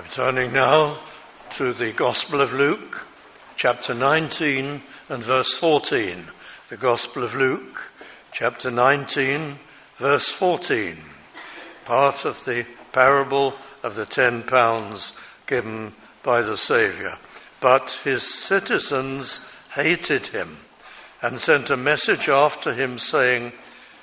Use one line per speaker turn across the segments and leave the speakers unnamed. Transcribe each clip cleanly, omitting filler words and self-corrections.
Turning now to the Gospel of Luke, chapter 19 and verse 14. The Gospel of Luke, chapter 19, verse 14. Part of the parable of the 10 pounds given by the Saviour. But his citizens hated him and sent a message after him saying,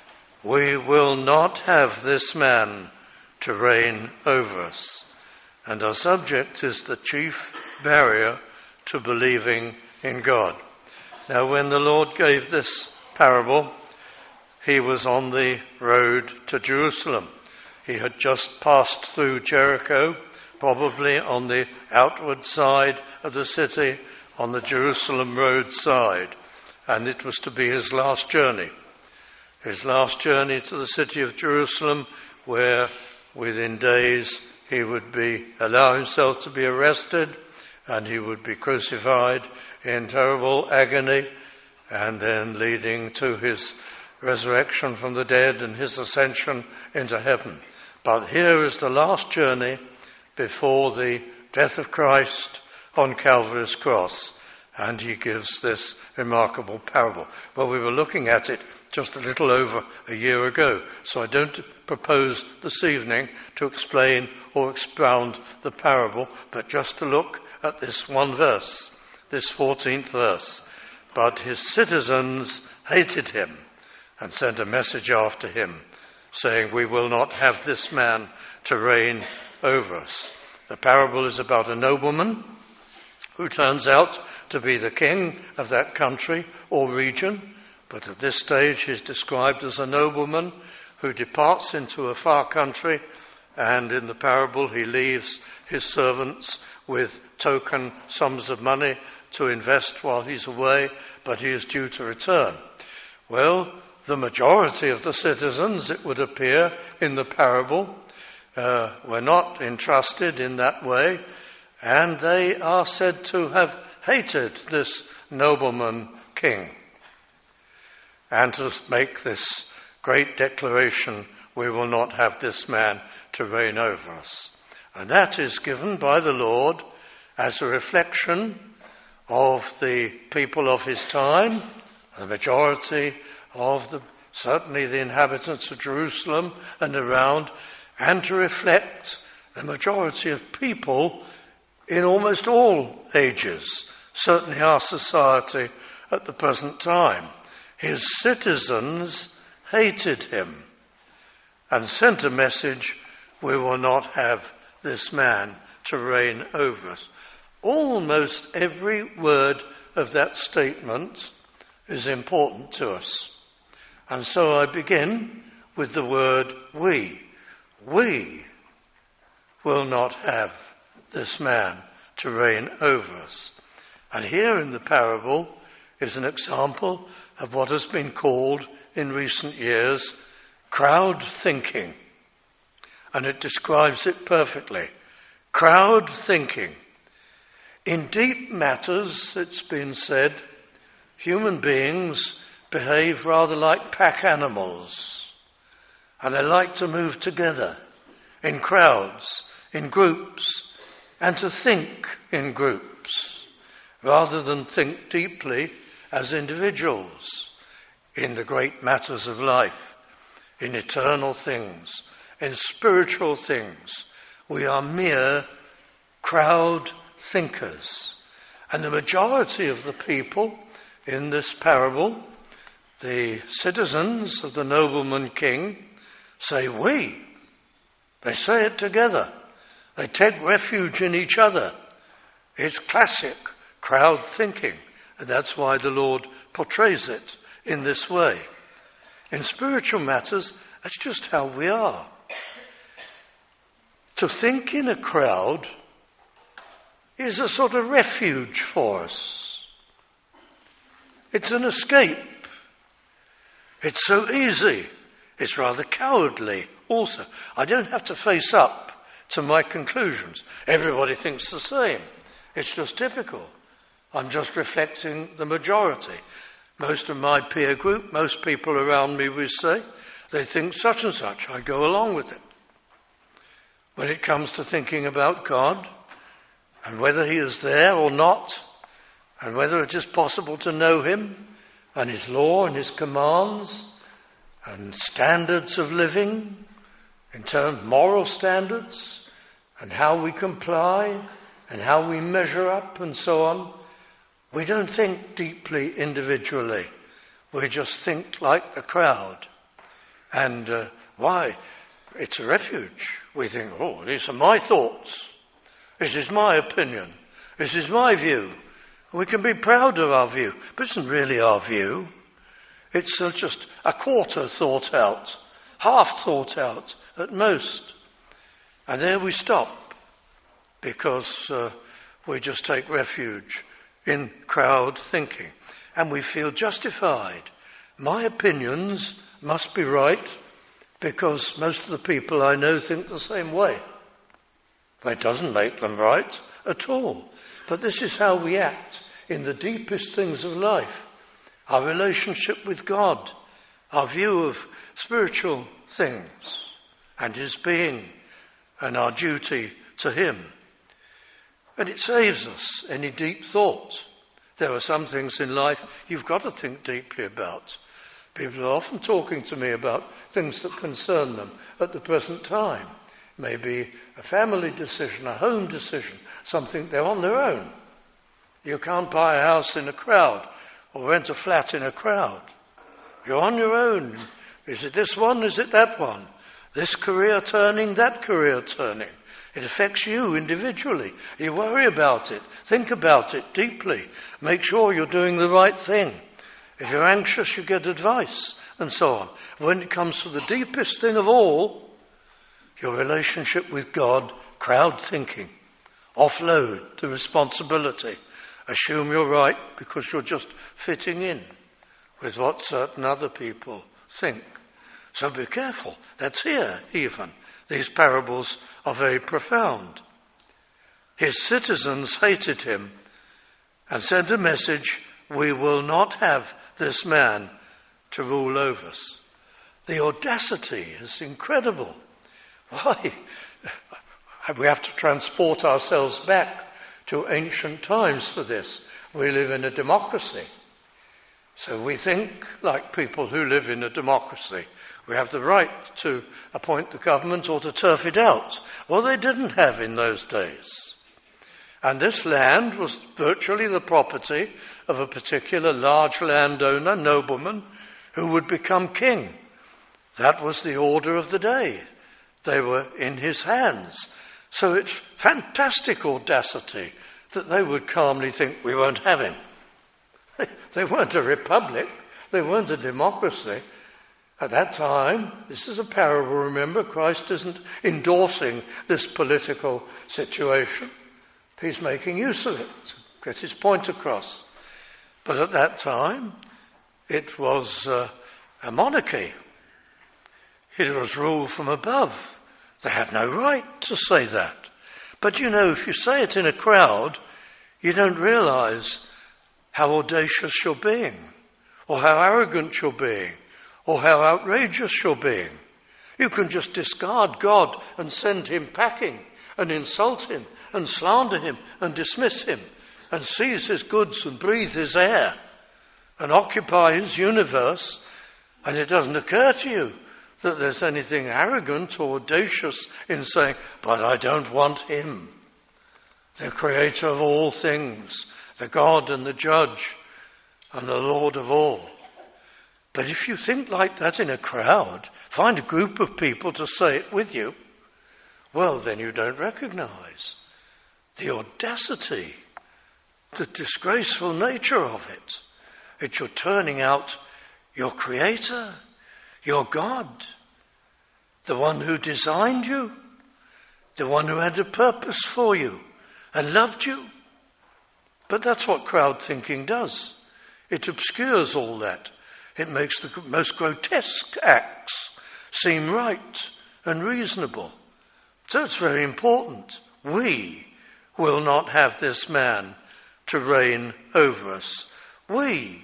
"We will not have this man to reign over us." And our subject is the chief barrier to believing in God. Now, when the Lord gave this parable, he was on the road to Jerusalem. He had just passed through Jericho, probably on the outward side of the city, on the Jerusalem road side, and it was to be his last journey. His last journey to the city of Jerusalem, where within days he would allow himself to be arrested, and he would be crucified in terrible agony, and then leading to his resurrection from the dead and his ascension into heaven. But here is the last journey before the death of Christ on Calvary's cross, and he gives this remarkable parable. Well, we were looking at it just a little over a year ago, so I don't propose this evening to explain or expound the parable, but just to look at this one verse, this 14th verse. But his citizens hated him and sent a message after him, saying, "We will not have this man to reign over us." The parable is about a nobleman who turns out to be the king of that country or region, but at this stage he's described as a nobleman who departs into a far country, and in the parable he leaves his servants with token sums of money to invest while he's away, but he is due to return. Well, the majority of the citizens, it would appear, in the parable were not entrusted in that way, and they are said to have hated this nobleman king, and to make this great declaration, "We will not have this man to reign over us." And that is given by the Lord as a reflection of the people of his time, the majority of certainly the inhabitants of Jerusalem and around, and to reflect the majority of people in almost all ages, certainly our society at the present time. His citizens hated him and sent a message, "We will not have this man to reign over us." Almost every word of that statement is important to us. And so I begin with the word we. We will not have this man to reign over us. And here in the parable is an example of what has been called in recent years crowd thinking. And it describes it perfectly. Crowd thinking. In deep matters, it's been said, human beings behave rather like pack animals. And they like to move together in crowds, in groups, and to think in groups, rather than think deeply as individuals in the great matters of life, in eternal things, in spiritual things. We are mere crowd thinkers. And the majority of the people in this parable, the citizens of the nobleman king, say we. They say it together. They take refuge in each other. It's classic crowd thinking. And that's why the Lord portrays it in this way. In spiritual matters, that's just how we are. To think in a crowd is a sort of refuge for us. It's an escape. It's so easy. It's rather cowardly also. I don't have to face up to my conclusions. Everybody thinks the same. It's just typical. I'm just reflecting the majority. Most of my peer group, most people around me, we say, they think such and such. I go along with it. When it comes to thinking about God, and whether he is there or not, and whether it is possible to know him and his law and his commands and standards of living, in terms of moral standards, and how we comply and how we measure up and so on. We don't think deeply individually. We just think like the crowd. And why? It's a refuge. We think, oh, these are my thoughts. This is my opinion. This is my view. We can be proud of our view, but it isn't really our view. It's just a quarter thought out, half thought out at most. And there we stop, because we just take refuge in crowd thinking. And we feel justified. My opinions must be right, because most of the people I know think the same way. That doesn't make them right at all. But this is how we act in the deepest things of life. Our relationship with God, our view of spiritual things and his being and our duty to him. And it saves us any deep thought. There are some things in life you've got to think deeply about. People are often talking to me about things that concern them at the present time. Maybe a family decision, a home decision, something they're on their own. You can't buy a house in a crowd or rent a flat in a crowd. You're on your own. Is it this one? Is it that one? This career turning, that career turning. It affects you individually. You worry about it. Think about it deeply. Make sure you're doing the right thing. If you're anxious, you get advice, and so on. When it comes to the deepest thing of all, your relationship with God, crowd thinking. Offload the responsibility. Assume you're right because you're just fitting in with what certain other people think. So be careful. That's here, even. These parables are very profound. His citizens hated him and sent a message, we will not have this man to rule over us. The audacity is incredible. Why? We have to transport ourselves back to ancient times for this. We live in a democracy. So we think like people who live in a democracy. We have the right to appoint the government or to turf it out. Well, they didn't have in those days. And this land was virtually the property of a particular large landowner, nobleman, who would become king. That was the order of the day. They were in his hands. So it's fantastic audacity that they would calmly think, we won't have him. They weren't a republic. They weren't a democracy. At that time, this is a parable, remember, Christ isn't endorsing this political situation. He's making use of it to get his point across. But at that time, it was a monarchy. It was ruled from above. They had no right to say that. But you know, if you say it in a crowd, you don't realize how audacious you're being, or how arrogant you're being, or how outrageous you're being. You can just discard God and send him packing, and insult him, and slander him, and dismiss him, and seize his goods and breathe his air, and occupy his universe, and it doesn't occur to you that there's anything arrogant or audacious in saying, but I don't want him, the creator of all things, the God and the judge and the Lord of all. But if you think like that in a crowd, find a group of people to say it with you, well, then you don't recognize the audacity, the disgraceful nature of it. It's you're turning out your creator, your God, the one who designed you, the one who had a purpose for you and loved you. But that's what crowd thinking does. It obscures all that. It makes the most grotesque acts seem right and reasonable. So it's very important. We will not have this man to reign over us. We.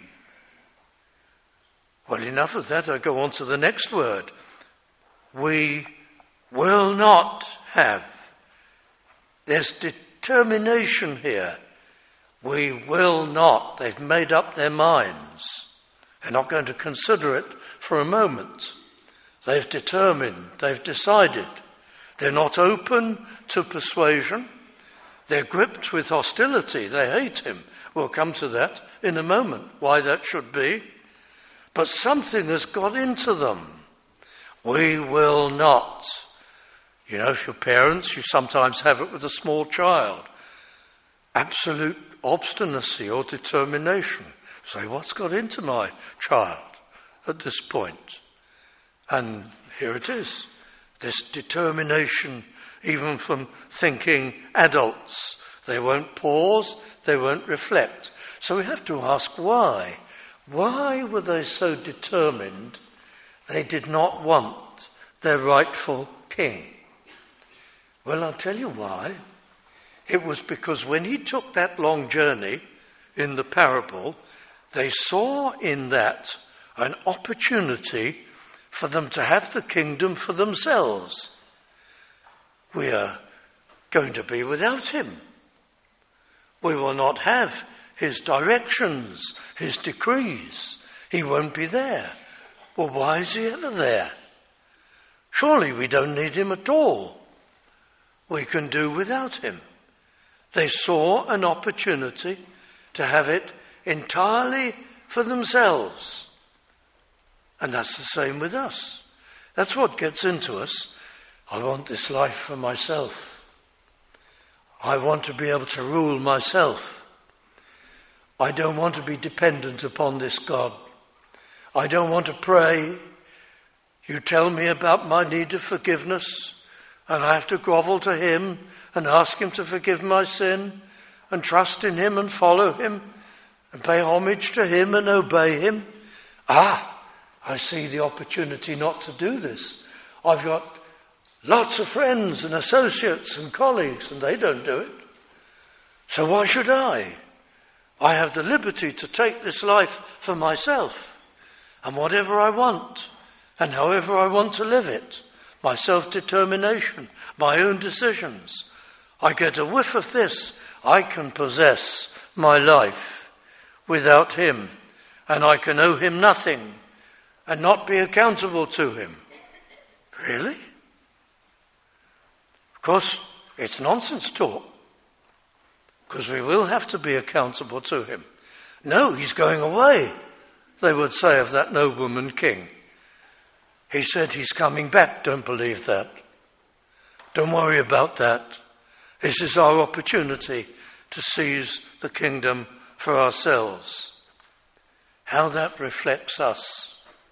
Well, enough of that. I go on to the next word. We will not have. There's determination here. We will not. They've made up their minds. They're not going to consider it for a moment. They've determined. They've decided. They're not open to persuasion. They're gripped with hostility. They hate him. We'll come to that in a moment, why that should be. But something has got into them. We will not. You know, if you're parents, you sometimes have it with a small child. Absolute obstinacy or determination. Say, what's got into my child at this point? And here it is. This determination, even from thinking adults. They won't pause, they won't reflect. So we have to ask why. Why were they so determined they did not want their rightful king? Well, I'll tell you why. It was because when he took that long journey in the parable, they saw in that an opportunity for them to have the kingdom for themselves. We are going to be without him. We will not have his directions, his decrees. He won't be there. Well, why is he ever there? Surely we don't need him at all. We can do without him. They saw an opportunity to have it entirely for themselves. And that's the same with us. That's what gets into us. I want this life for myself. I want to be able to rule myself. I don't want to be dependent upon this God. I don't want to pray. You tell me about my need of forgiveness, and I have to grovel to him and ask him to forgive my sin and trust in him and follow him and pay homage to him and obey him. I see the opportunity not to do this. I've got lots of friends and associates and colleagues, and they don't do it. So why should I? I have the liberty to take this life for myself and whatever I want and however I want to live it. My self-determination, my own decisions. I get a whiff of this. I can possess my life without him, and I can owe him nothing and not be accountable to him. Really? Of course, it's nonsense talk, because we will have to be accountable to him. No, he's going away, they would say of that nobleman king. He said he's coming back. Don't believe that. Don't worry about that. This is our opportunity to seize the kingdom for ourselves. How that reflects us.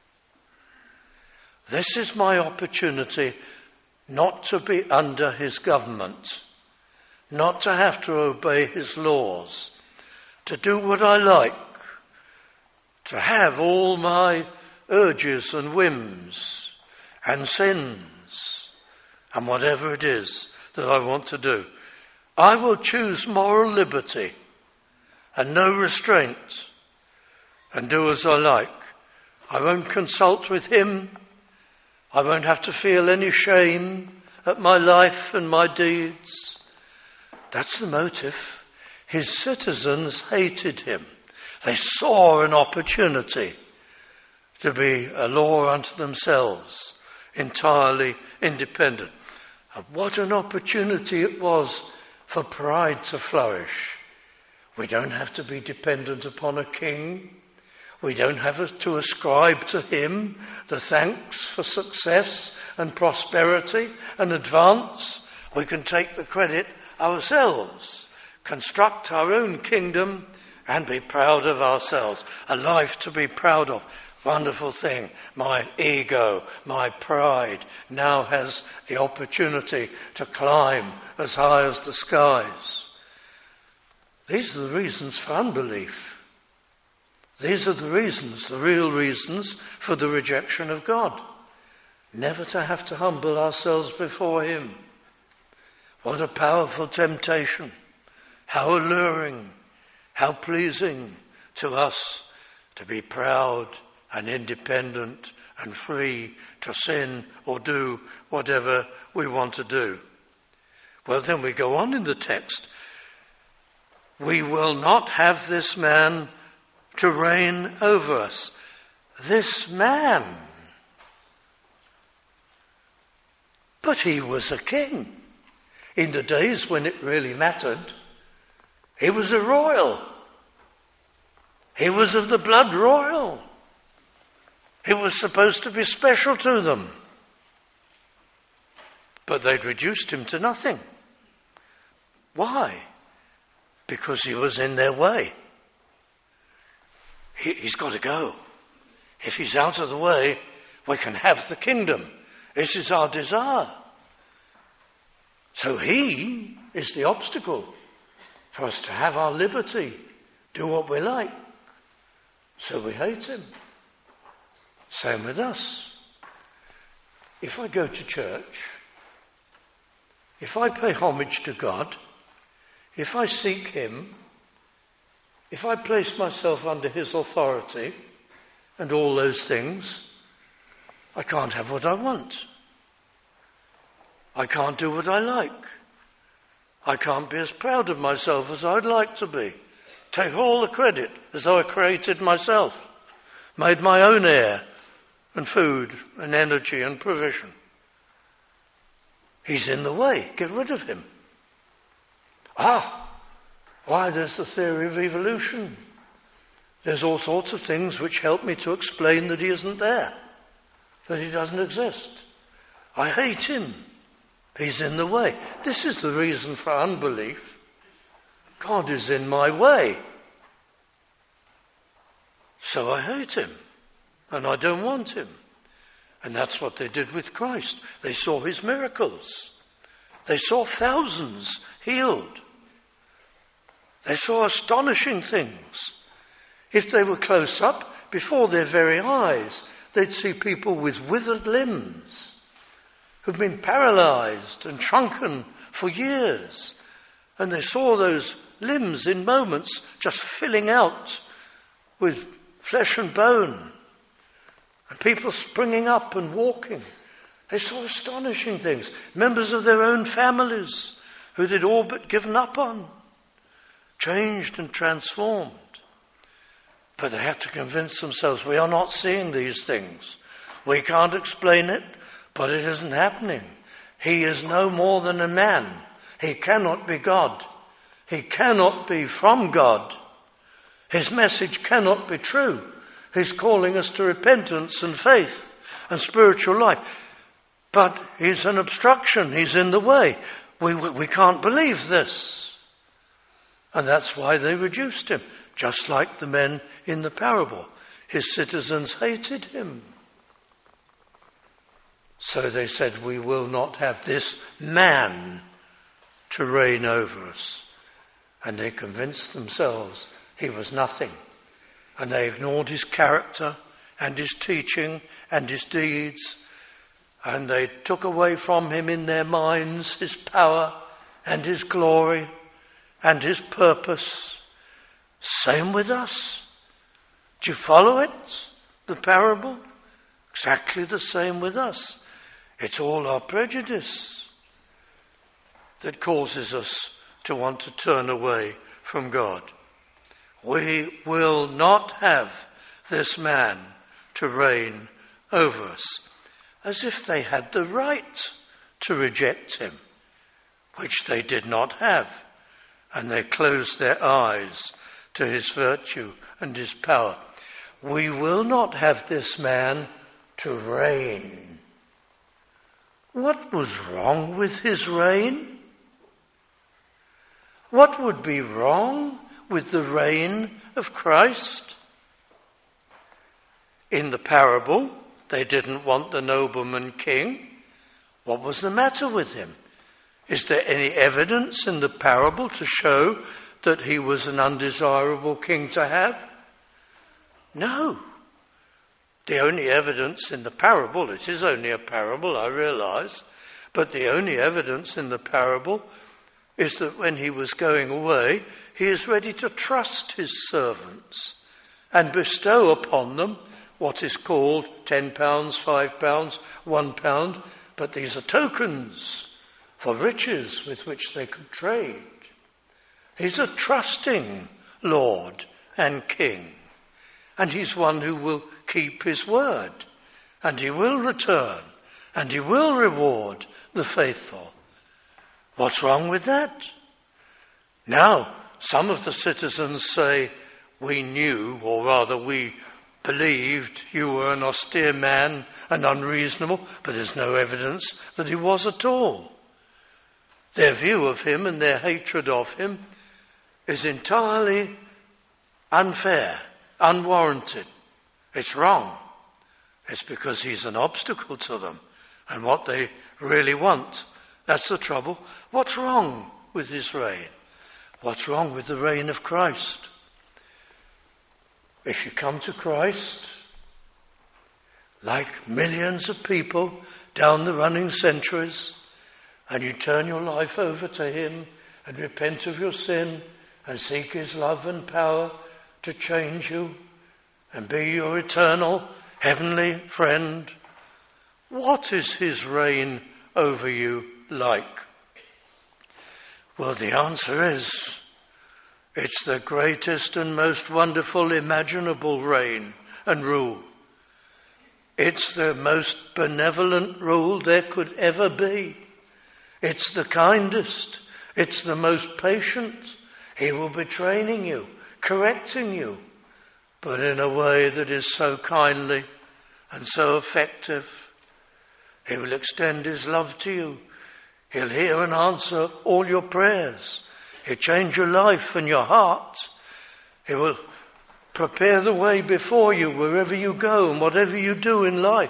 This is my opportunity not to be under his government, not to have to obey his laws, to do what I like, to have all my urges and whims and sins and whatever it is that I want to do. I will choose moral liberty and no restraint and do as I like. I won't consult with him. I won't have to feel any shame at my life and my deeds. That's the motive. His citizens hated him. They saw an opportunity to be a law unto themselves, entirely independent. And what an opportunity it was for pride to flourish. We don't have to be dependent upon a king. We don't have to ascribe to him the thanks for success and prosperity and advance. We can take the credit ourselves, construct our own kingdom and be proud of ourselves. A life to be proud of. Wonderful thing. My ego, my pride now has the opportunity to climb as high as the skies. These are the reasons for unbelief. These are the reasons, the real reasons for the rejection of God. Never to have to humble ourselves before him. What a powerful temptation. How alluring, how pleasing to us to be proud and independent and free to sin or do whatever we want to do. Well, then we go on in the text. We will not have this man to reign over us. This man. But he was a king. In the days when it really mattered, he was a royal. He was of the blood royal. He was supposed to be special to them. But they'd reduced him to nothing. Why? Because he was in their way. He's got to go. If he's out of the way, we can have the kingdom. This is our desire. So he is the obstacle for us to have our liberty, do what we like. So we hate him. Same with us. If I go to church, if I pay homage to God, if I seek him, if I place myself under his authority and all those things, I can't have what I want. I can't do what I like. I can't be as proud of myself as I'd like to be. Take all the credit as though I created myself, made my own air and food and energy and provision. He's in the way. Get rid of him. Why, there's the theory of evolution. There's all sorts of things which help me to explain that he isn't there, that he doesn't exist. I hate him. He's in the way. This is the reason for unbelief. God is in my way. So I hate him. And I don't want him. And that's what they did with Christ. They saw his miracles. They saw thousands healed. They saw astonishing things. If they were close up, before their very eyes, they'd see people with withered limbs who've been paralyzed and shrunken for years. And they saw those limbs in moments just filling out with flesh and bone. And people springing up and walking. They saw astonishing things. Members of their own families who they'd all but given up on. Changed and transformed. But they had to convince themselves, we are not seeing these things. We can't explain it, but it isn't happening. He is no more than a man. He cannot be God. He cannot be from God. His message cannot be true. He's calling us to repentance and faith and spiritual life. But he's an obstruction. He's in the way. We can't believe this. And that's why they reduced him, just like the men in the parable. His citizens hated him. So they said, we will not have this man to reign over us. And they convinced themselves he was nothing. And they ignored his character and his teaching and his deeds. And they took away from him in their minds his power and his glory and his purpose. Same with us. Do you follow it? The parable? Exactly the same with us. It's all our prejudice that causes us to want to turn away from God. We will not have this man to reign over us, as if they had the right to reject him, which they did not have, and they closed their eyes to his virtue and his power. We will not have this man to reign. What was wrong with his reign? What would be wrong with the reign of Christ? In the parable, they didn't want the nobleman king. What was the matter with him? Is there any evidence in the parable to show that he was an undesirable king to have? No. The only evidence in the parable, it is only a parable, I realize, but the only evidence in the parable is that when he was going away, he is ready to trust his servants and bestow upon them what is called £10, £5, £1, but these are tokens for riches with which they could trade. He's a trusting Lord and King, and he's one who will keep his word, and he will return, and he will reward the faithful. What's wrong with that? Now, some of the citizens say, we knew, or rather we believed you were an austere man and unreasonable, but there's no evidence that he was at all. Their view of him and their hatred of him is entirely unfair, unwarranted. It's wrong. It's because he's an obstacle to them and what they really want. That's the trouble. What's wrong with his reign? What's wrong with the reign of Christ? If you come to Christ, like millions of people down the running centuries, and you turn your life over to him and repent of your sin and seek his love and power to change you and be your eternal heavenly friend, what is his reign over you like? Well, the answer is, it's the greatest and most wonderful imaginable reign and rule. It's the most benevolent rule there could ever be. It's the kindest. It's the most patient. He will be training you, correcting you, but in a way that is so kindly and so effective. He will extend his love to you. He'll hear and answer all your prayers. He'll change your life and your heart. He will prepare the way before you wherever you go and whatever you do in life.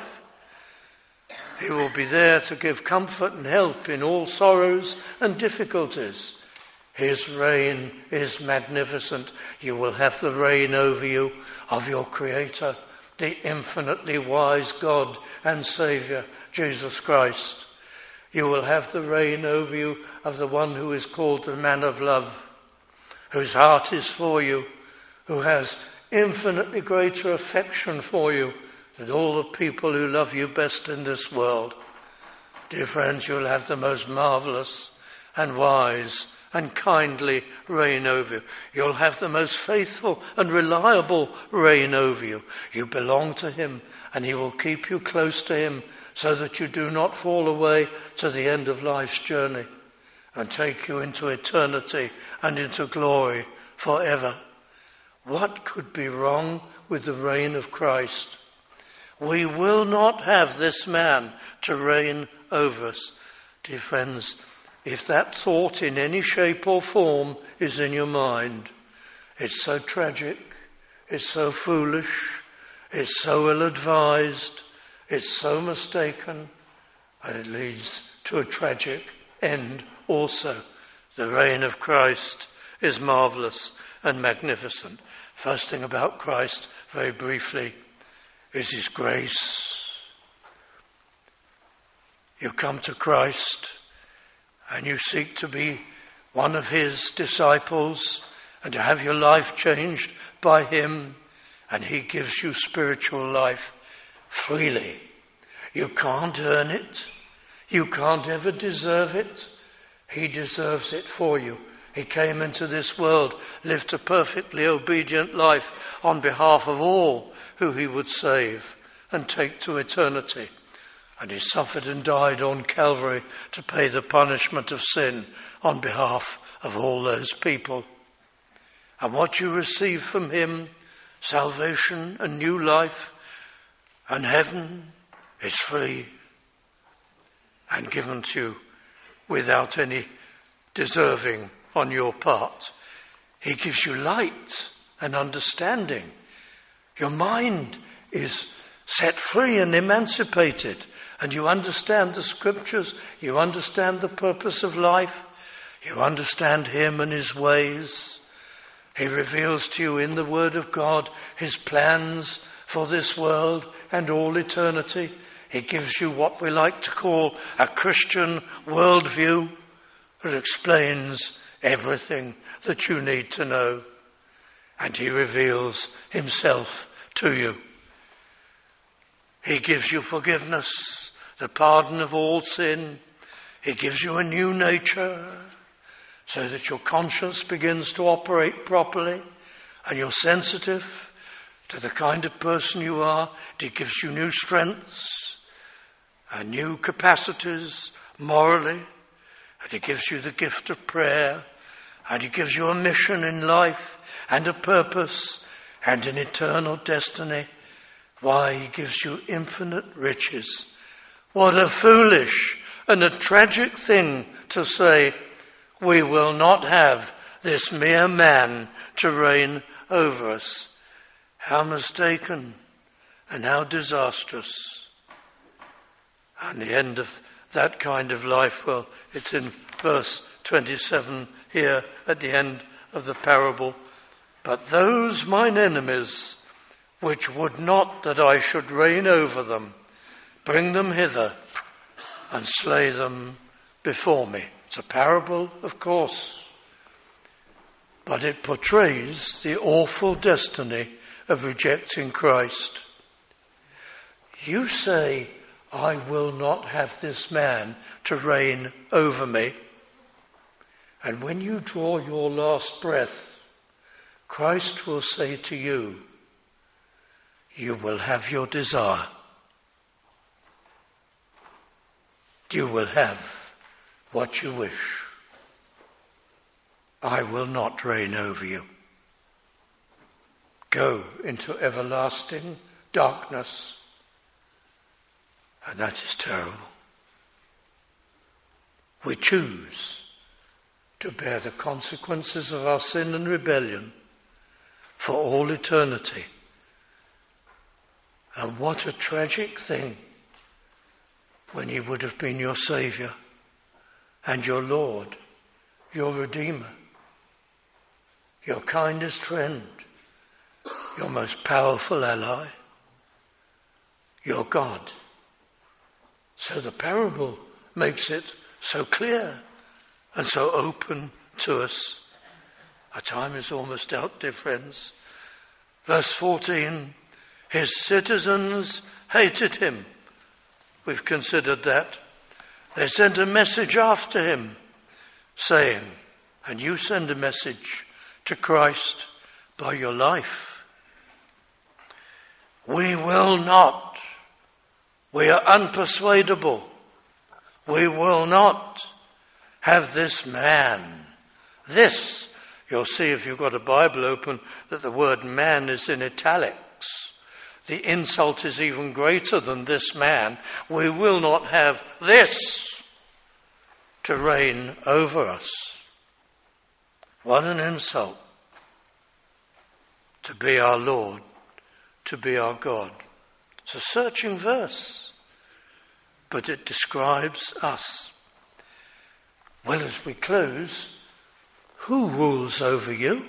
He will be there to give comfort and help in all sorrows and difficulties. His reign is magnificent. You will have the reign over you of your Creator, the infinitely wise God and Saviour, Jesus Christ. You will have the reign over you of the one who is called the man of love, whose heart is for you, who has infinitely greater affection for you than all the people who love you best in this world. Dear friends, you'll have the most marvellous and wise and kindly reign over you. You'll have the most faithful and reliable reign over you. You belong to him, and he will keep you close to him so that you do not fall away to the end of life's journey, and take you into eternity and into glory forever. What could be wrong with the reign of Christ? We will not have this man to reign over us. Dear friends, if that thought in any shape or form is in your mind, it's so tragic, it's so foolish, it's so ill-advised, it's so mistaken, and it leads to a tragic end also. The reign of Christ is marvellous and magnificent. First thing about Christ, very briefly, is his grace. You come to Christ and you seek to be one of his disciples and to have your life changed by him, and he gives you spiritual life freely. You can't earn it. You can't ever deserve it. He deserves it for you. He came into this world, lived a perfectly obedient life on behalf of all who he would save and take to eternity. And he suffered and died on Calvary to pay the punishment of sin on behalf of all those people. And what you receive from him, salvation and new life and heaven, is free and given to you without any deserving on your part. He gives you light and understanding. Your mind is set free and emancipated, and you understand the scriptures, you understand the purpose of life, you understand him and his ways. He reveals to you in the Word of God his plans for this world and all eternity. He gives you what we like to call a Christian worldview that explains everything that you need to know. And he reveals himself to you. He gives you forgiveness, the pardon of all sin. He gives you a new nature so that your conscience begins to operate properly and you're sensitive to the kind of person you are. He gives you new strengths and new capacities morally. And he gives you the gift of prayer. And he gives you a mission in life and a purpose and an eternal destiny. Why, he gives you infinite riches. What a foolish and a tragic thing to say, we will not have this mere man to reign over us. How mistaken and how disastrous. And the end of that kind of life, well, it's in verse 27 here at the end of the parable. But those mine enemies, which would not that I should reign over them, bring them hither and slay them before me. It's a parable, of course, but it portrays the awful destiny of rejecting Christ. You say, I will not have this man to reign over me. And when you draw your last breath, Christ will say to you, you will have your desire. You will have what you wish. I will not reign over you. Go into everlasting darkness. And that is terrible. We choose to bear the consequences of our sin and rebellion for all eternity. And what a tragic thing when he would have been your Saviour and your Lord, your Redeemer, your kindest friend, your most powerful ally, your God. So the parable makes it so clear and so open to us. Our time is almost out, dear friends. Verse 14, his citizens hated him. We've considered that. They sent a message after him saying, and you send a message to Christ by your life. We will not. We are unpersuadable. We will not have this man. This, you'll see if you've got a Bible open, that the word man is in italics. The insult is even greater than this man. We will not have this to reign over us. What an insult. To be our Lord, to be our God. It's a searching verse, but it describes us. Well, as we close, who rules over you?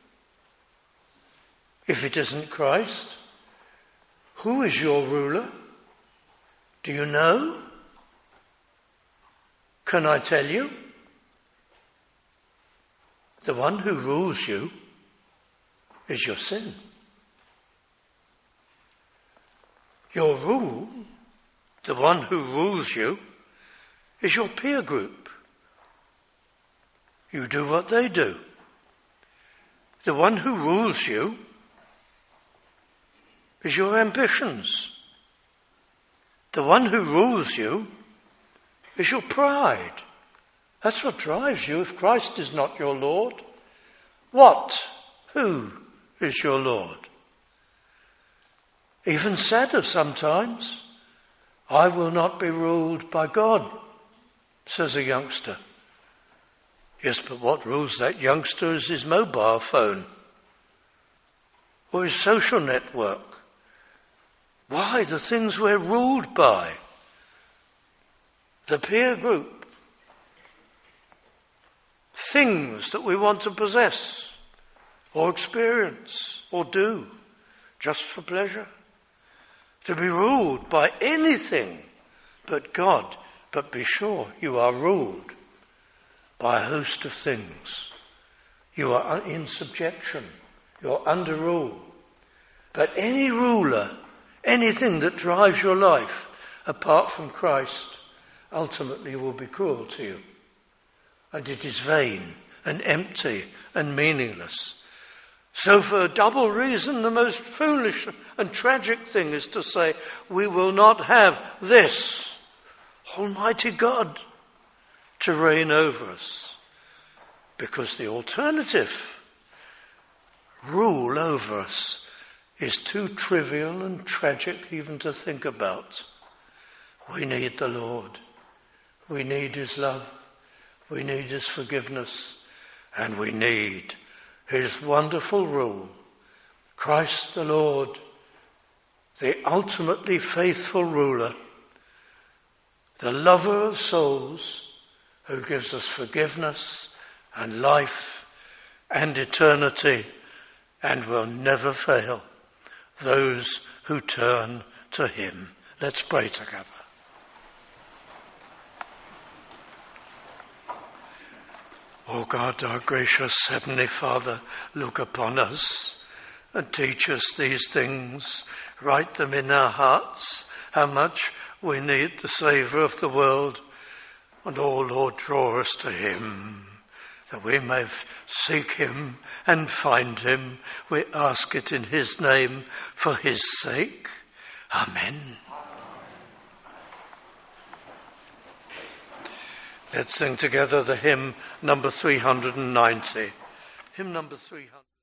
If it isn't Christ, who is your ruler? Do you know? Can I tell you? The one who rules you is your sin. Your rule, the one who rules you, is your peer group. You do what they do. The one who rules you is your ambitions. The one who rules you is your pride. That's what drives you if Christ is not your Lord. Who is your Lord? Even sadder sometimes, I will not be ruled by God, says a youngster. Yes, but what rules that youngster is his mobile phone or his social network. Why? The things we're ruled by. The peer group. Things that we want to possess or experience or do just for pleasure. To be ruled by anything but God. But be sure you are ruled by a host of things. You are in subjection. You're under rule. But any ruler, anything that drives your life apart from Christ, ultimately will be cruel to you. And it is vain and empty and meaningless. So for a double reason, the most foolish and tragic thing is to say, we will not have this Almighty God to reign over us. Because the alternative, rule over us, is too trivial and tragic even to think about. We need the Lord. We need his love. We need his forgiveness. And we need his wonderful rule. Christ the Lord, the ultimately faithful ruler, the lover of souls, who gives us forgiveness and life and eternity, and will never fail those who turn to him. Let's pray together. O God, our gracious Heavenly Father, look upon us and teach us these things. Write them in our hearts, how much we need the Saviour of the world. And, O Lord, draw us to him, that we may seek him and find him. We ask it in his name, for his sake. Amen. Let's sing together the hymn number 390. Hymn number 300.